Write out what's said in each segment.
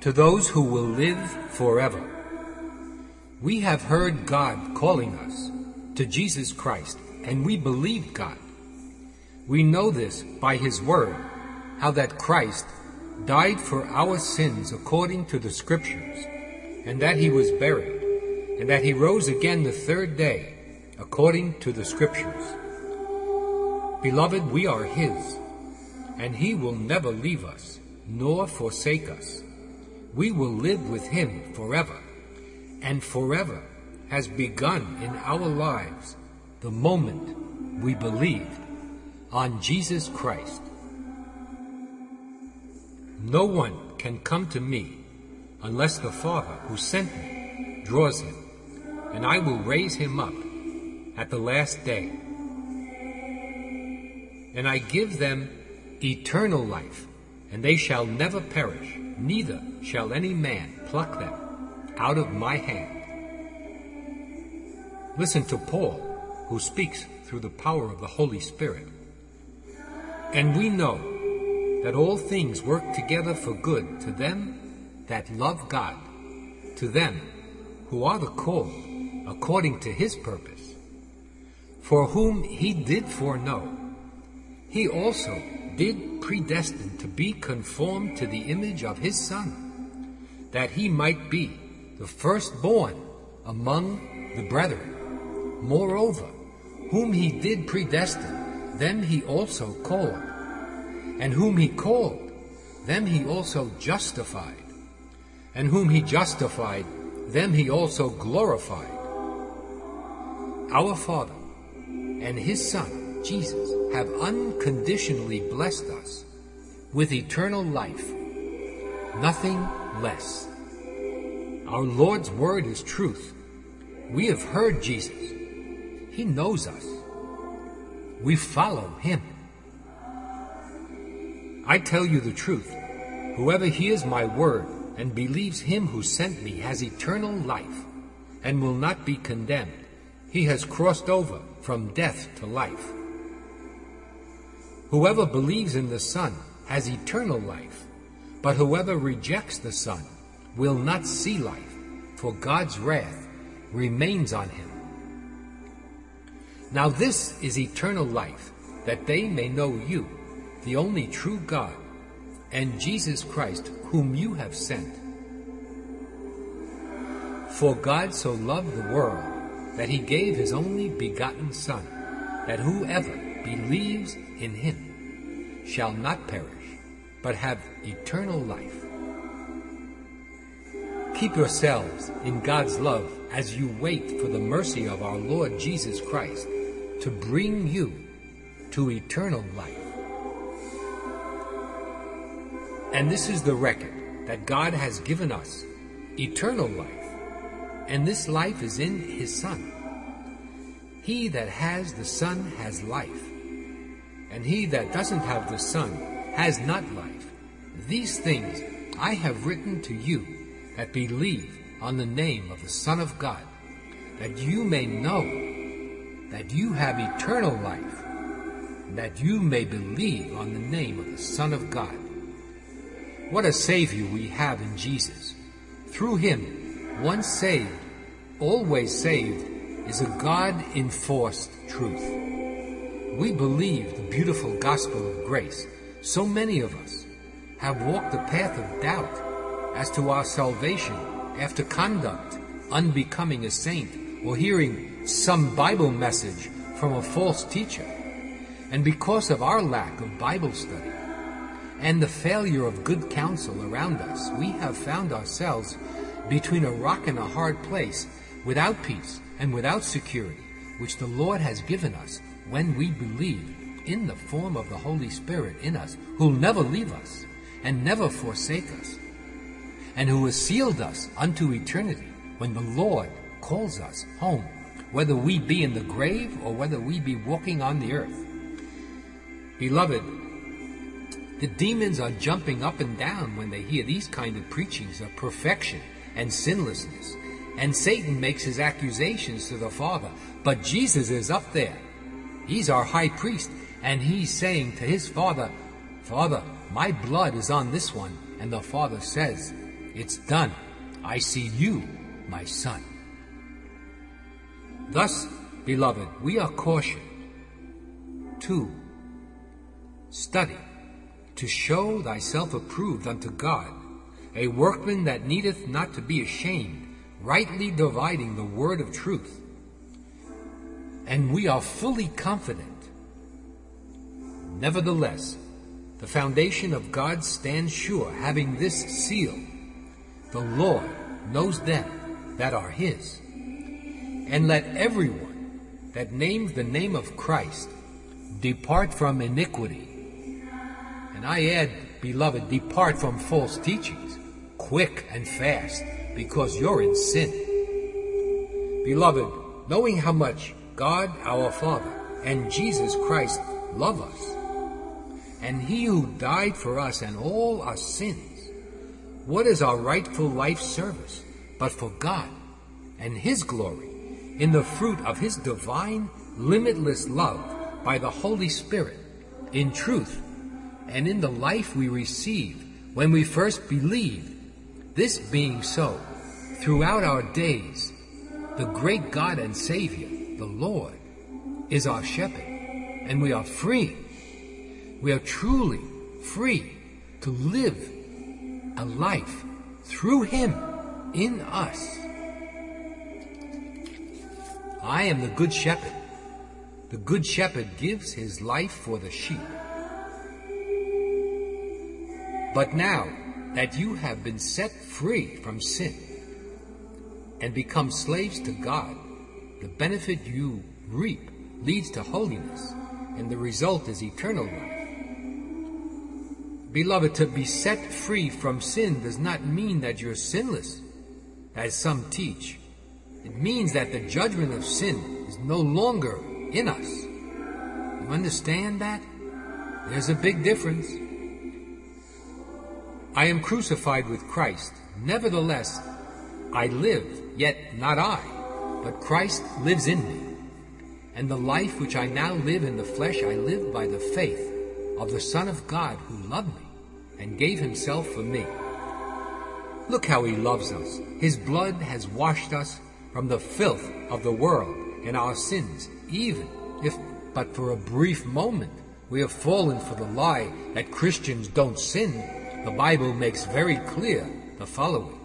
to those who will live forever. We have heard God calling us to Jesus Christ, and we believe God. We know this by His Word, how that Christ died for our sins according to the Scriptures, and that He was buried, and that He rose again the third day according to the Scriptures. Beloved, we are His, and He will never leave us, nor forsake us. We will live with Him forever, and forever has begun in our lives the moment we believed on Jesus Christ. No one can come to me unless the Father who sent me draws him, and I will raise him up at the last day. And I give them eternal life, and they shall never perish, neither shall any man pluck them out of my hand. Listen to Paul, who speaks through the power of the Holy Spirit. And we know that all things work together for good to them that love God, to them who are the called according to His purpose. For whom He did foreknow, He also did predestine to be conformed to the image of His Son, that He might be the firstborn among the brethren. Moreover, whom He did predestine, them He also called. And whom He called, them He also justified. And whom He justified, them He also glorified. Our Father and His Son, Jesus, have unconditionally blessed us with eternal life, nothing less. Our Lord's word is truth. We have heard Jesus. He knows us. We follow Him. I tell you the truth. Whoever hears my word and believes Him who sent me has eternal life and will not be condemned. He has crossed over from death to life. Whoever believes in the Son has eternal life, but whoever rejects the Son will not see life, for God's wrath remains on him. Now this is eternal life, that they may know you, the only true God, and Jesus Christ, whom you have sent. For God so loved the world, that He gave His only begotten Son, that whoever believes in Him shall not perish, but have eternal life. Keep yourselves in God's love as you wait for the mercy of our Lord Jesus Christ to bring you to eternal life. And this is the record that God has given us, eternal life, and this life is in His Son. He that has the Son has life, and he that doesn't have the Son has not life. These things I have written to you that believe on the name of the Son of God, that you may know that you have eternal life, and that you may believe on the name of the Son of God. What a Savior we have in Jesus. Through Him, once saved, always saved, is a God-enforced truth. We believe the beautiful gospel of grace. So many of us have walked the path of doubt as to our salvation after conduct unbecoming a saint, or hearing some Bible message from a false teacher. And because of our lack of Bible study and the failure of good counsel around us, we have found ourselves between a rock and a hard place, without peace and without security, which the Lord has given us when we believe in the form of the Holy Spirit in us, who'll never leave us and never forsake us, and who has sealed us unto eternity when the Lord calls us home, whether we be in the grave or whether we be walking on the earth. Beloved, the demons are jumping up and down when they hear these kind of preachings of perfection and sinlessness. And Satan makes his accusations to the Father. But Jesus is up there. He's our high priest. And he's saying to his Father, Father, my blood is on this one. And the Father says, It's done. I see you, my son. Thus, beloved, we are cautioned to study, to show thyself approved unto God, a workman that needeth not to be ashamed, rightly dividing the word of truth. And we are fully confident. Nevertheless, the foundation of God stands sure, having this seal: the Lord knows them that are his. And let everyone that names the name of Christ depart from iniquity. And I add, beloved, depart from false teachings, quick and fast, because you're in sin. Beloved, knowing how much God our Father and Jesus Christ love us, and he who died for us and all our sins, what is our rightful life service but for God and his glory in the fruit of his divine, limitless love by the Holy Spirit, in truth, and in the life we received when we first believed? This being so, throughout our days, the great God and Savior, the Lord, is our shepherd, and we are free. We are truly free to live a life through him in us. I am the good shepherd. The good shepherd gives his life for the sheep. But now that you have been set free from sin and become slaves to God, the benefit you reap leads to holiness, and the result is eternal life. Beloved, to be set free from sin does not mean that you're sinless, as some teach. It means that the judgment of sin is no longer in us. You understand that? There's a big difference. I am crucified with Christ. Nevertheless, I live, yet not I, but Christ lives in me. And the life which I now live in the flesh, I live by the faith of the Son of God, who loved me and gave himself for me. Look how he loves us. His blood has washed us from the filth of the world and our sins, even if but for a brief moment we have fallen for the lie that Christians don't sin. The Bible makes very clear the following: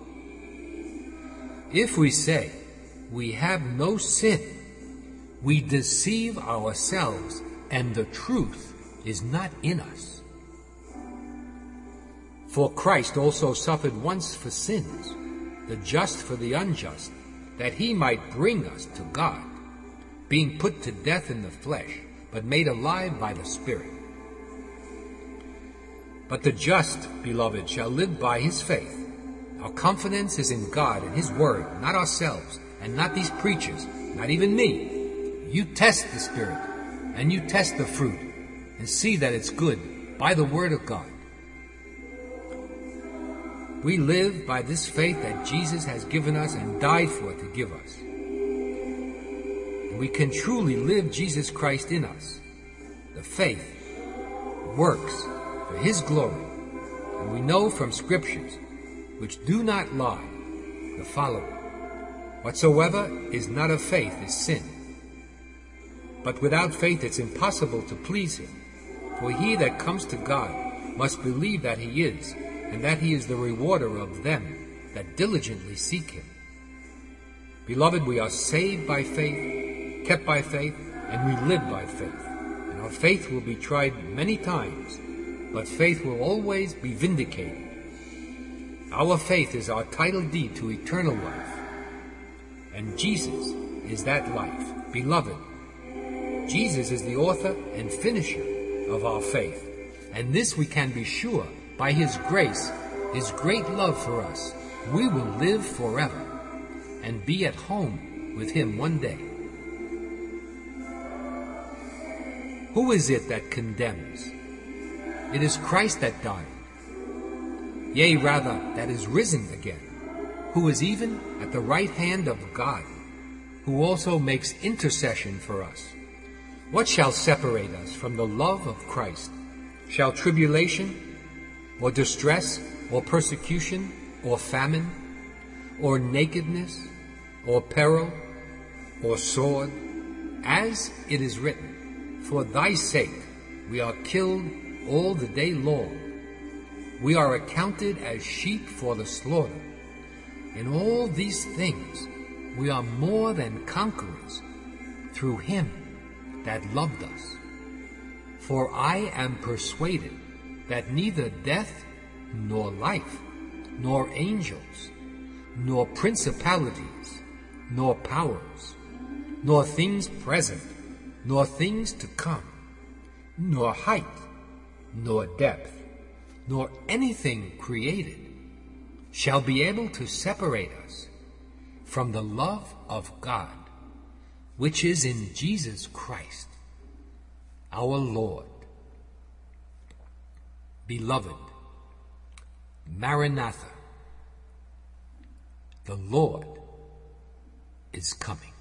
if we say we have no sin, we deceive ourselves, and the truth is not in us. For Christ also suffered once for sins, the just for the unjust, that he might bring us to God, being put to death in the flesh, but made alive by the Spirit. But the just, beloved, shall live by his faith. Our confidence is in God and his word, not ourselves, and not these preachers, not even me. You test the Spirit, and you test the fruit, and see that it's good by the word of God. We live by this faith that Jesus has given us and died for to give us. And we can truly live Jesus Christ in us. The faith works for his glory. And we know from scriptures, which do not lie, the following: whatsoever is not of faith is sin. But without faith it's impossible to please him. For he that comes to God must believe that he is, and that he is the rewarder of them that diligently seek him. Beloved, we are saved by faith, kept by faith, and we live by faith. And our faith will be tried many times, but faith will always be vindicated. Our faith is our title deed to eternal life, and Jesus is that life. Beloved, Jesus is the author and finisher of our faith, and this we can be sure: by his grace, his great love for us, we will live forever and be at home with him one day. Who is it that condemns? It is Christ that died, yea, rather, that is risen again, who is even at the right hand of God, who also makes intercession for us. What shall separate us from the love of Christ? Shall tribulation, or distress, or persecution, or famine, or nakedness, or peril, or sword, as it is written, for thy sake we are killed all the day long. We are accounted as sheep for the slaughter. In all these things we are more than conquerors through him that loved us. For I am persuaded that neither death, nor life, nor angels, nor principalities, nor powers, nor things present, nor things to come, nor height, nor depth, nor anything created shall be able to separate us from the love of God, which is in Jesus Christ, our Lord. Beloved, Maranatha, the Lord is coming.